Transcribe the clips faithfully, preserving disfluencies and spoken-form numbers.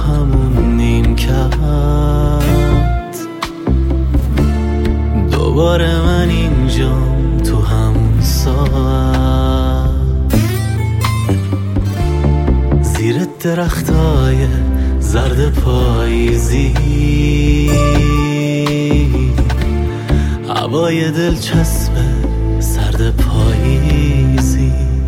همون نیمکت دوباره من اینجام تو همون ساعت زیر درختای زرد پاییزی هوای دلچسب سرد پاییزی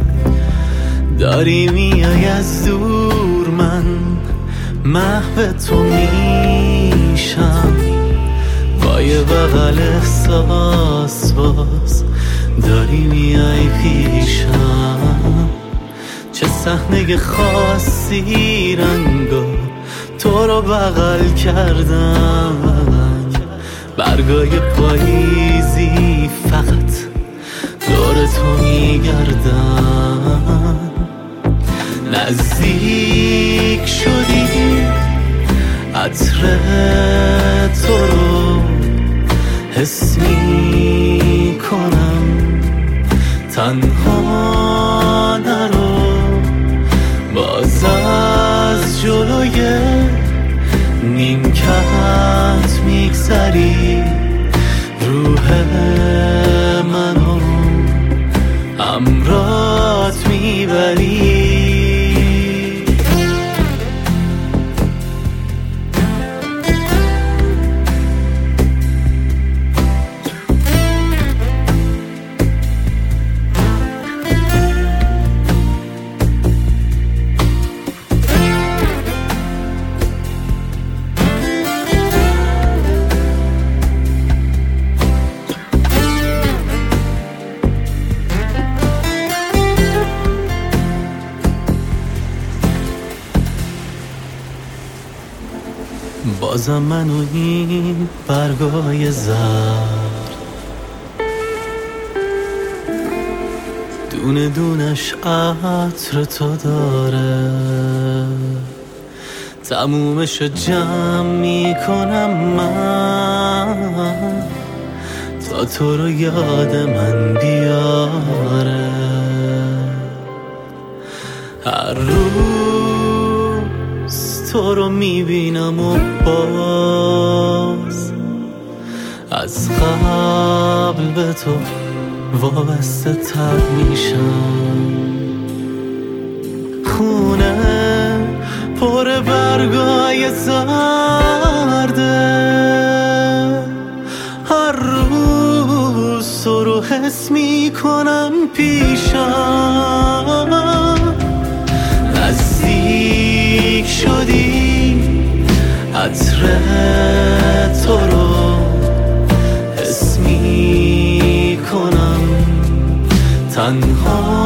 داری میای از دور من محو تو میشم با یه بغل احساس باز داری میای پیشم چه صحنه خاصی رنگا تو رو بغل کردم برگای پاییزی فقط دور تو میگردم نزدیک شدی عطر تو رو حس میکنم تنها نرو باز از جلوی نیمکت میگذری روح منو همراهت میبری بازم من و این برگای زرد دونه دونش عطر تو داره تمومش جمع میکنم من تا تو رو یاد من بیاره هر روز تو رو میبینم و باز از قبل به تو وابسته تر میشم خونه پر برگای زرده هر روز تو رو حس میکنم پیشم نزدیک شدی عطر تو رو حس میکنم تنها